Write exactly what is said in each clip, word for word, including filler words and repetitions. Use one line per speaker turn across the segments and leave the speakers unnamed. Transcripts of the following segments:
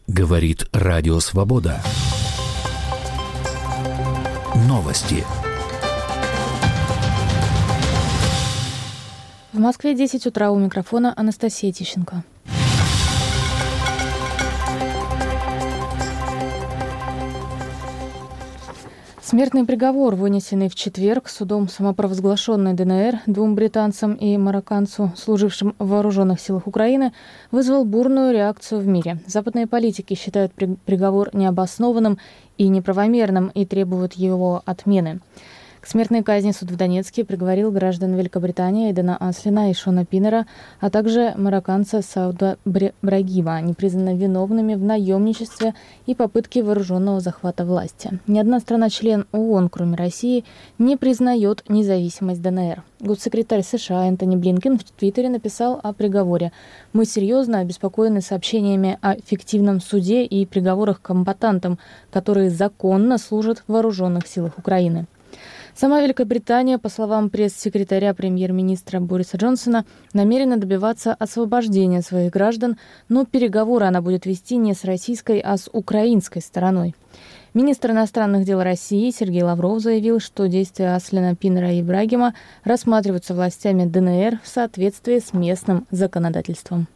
Говорит Радио Свобода. Новости.
В Москве десять утра, у микрофона Анастасия Тищенко. Смертный приговор, вынесенный в четверг судом самопровозглашенной ДНР двум британцам и марокканцу, служившим в вооруженных силах Украины, вызвал бурную реакцию в мире. Западные политики считают приговор необоснованным и неправомерным и требуют его отмены. К смертной казни суд в Донецке приговорил граждан Великобритании Эйдена Аслина и Шона Пиннера, а также марокканца Сауда Брагима. Они признаны виновными в наемничестве и попытке вооруженного захвата власти. Ни одна страна-член ООН, кроме России, не признает независимость ДНР. Госсекретарь США Энтони Блинкен в Твиттере написал о приговоре: «Мы серьезно обеспокоены сообщениями о фиктивном суде и приговорах комбатантам, которые законно служат в вооруженных силах Украины». Сама Великобритания, по словам пресс-секретаря премьер-министра Бориса Джонсона, намерена добиваться освобождения своих граждан, но переговоры она будет вести не с российской, а с украинской стороной. Министр иностранных дел России Сергей Лавров заявил, что действия Аслина, Пиннера и Брагима рассматриваются властями ДНР в соответствии с местным законодательством.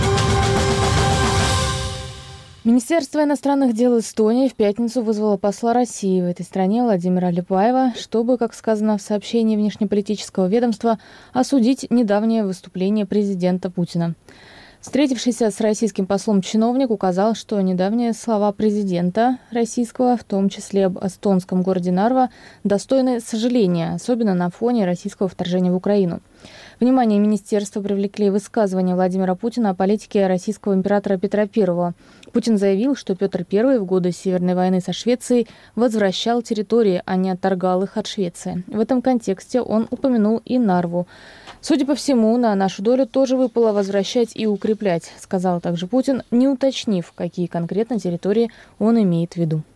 Министерство иностранных дел Эстонии в пятницу вызвало посла России в этой стране Владимира Липаева, чтобы, как сказано в сообщении внешнеполитического ведомства, осудить недавнее выступление президента Путина. Встретившийся с российским послом чиновник указал, что недавние слова президента российского, в том числе об эстонском городе Нарва, достойны сожаления, особенно на фоне российского вторжения в Украину. Внимание министерства привлекли высказывания Владимира Путина о политике российского императора Петра Первого. Путин заявил, что Петр Первый в годы Северной войны со Швецией возвращал территории, а не отторгал их от Швеции. В этом контексте он упомянул и Нарву. «Судя по всему, на нашу долю тоже выпало возвращать и укреплять», сказал также Путин, не уточнив, какие конкретно территории он имеет в виду.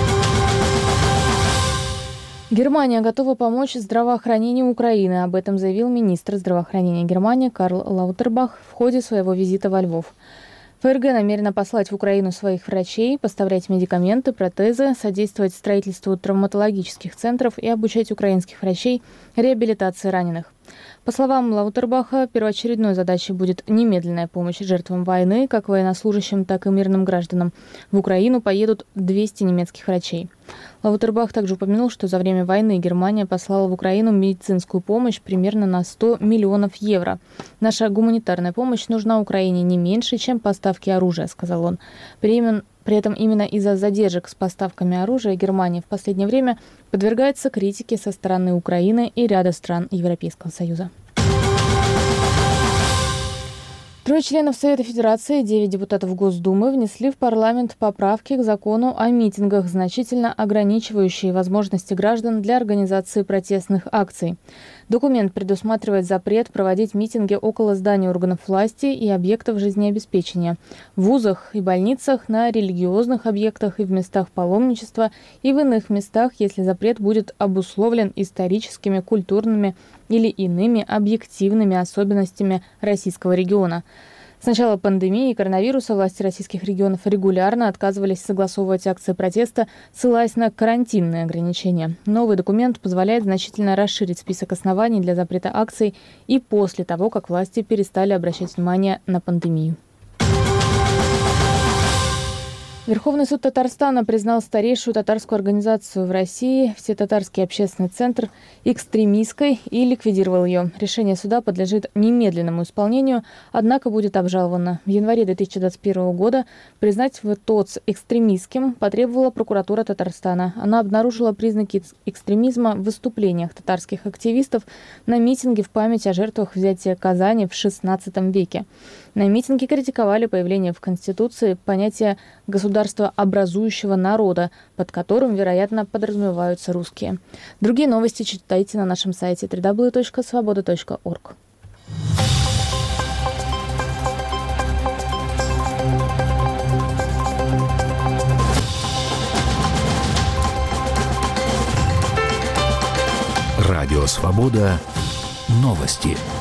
Германия готова помочь здравоохранению Украины. Об этом заявил министр здравоохранения Германии Карл Лаутербах в ходе своего визита во Львов. ФРГ намерена послать в Украину своих врачей, поставлять медикаменты, протезы, содействовать строительству травматологических центров и обучать украинских врачей реабилитации раненых. По словам Лаутербаха, первоочередной задачей будет немедленная помощь жертвам войны, как военнослужащим, так и мирным гражданам. В Украину поедут двести немецких врачей. Лаутербах также упомянул, что за время войны Германия послала в Украину медицинскую помощь примерно на сто миллионов евро. «Наша гуманитарная помощь нужна Украине не меньше, чем поставки оружия», сказал он. При При этом именно из-за задержек с поставками оружия Германия в последнее время подвергается критике со стороны Украины и ряда стран Европейского Союза. Трое членов Совета Федерации и девять депутатов Госдумы внесли в парламент поправки к закону о митингах, значительно ограничивающие возможности граждан для организации протестных акций. Документ предусматривает запрет проводить митинги около зданий органов власти и объектов жизнеобеспечения, в вузах и больницах, на религиозных объектах и в местах паломничества и в иных местах, если запрет будет обусловлен историческими, культурными или иными объективными особенностями российского региона. С начала пандемии коронавируса власти российских регионов регулярно отказывались согласовывать акции протеста, ссылаясь на карантинные ограничения. Новый документ позволяет значительно расширить список оснований для запрета акций и после того, как власти перестали обращать внимание на пандемию. Верховный суд Татарстана признал старейшую татарскую организацию в России, Всетатарский общественный центр, экстремистской и ликвидировал ее. Решение суда подлежит немедленному исполнению, однако будет обжаловано. В январе две тысячи двадцать первого года признать ВТОЦ экстремистским потребовала прокуратура Татарстана. Она обнаружила признаки экстремизма в выступлениях татарских активистов на митинге в память о жертвах взятия Казани в шестнадцатом веке. На митинге критиковали появление в Конституции понятия государства образующего народа, под которым, вероятно, подразумеваются русские. Другие новости читайте на нашем сайте дабл ю дабл ю дабл ю точка свобода точка орг.
Радио «Свобода». Новости.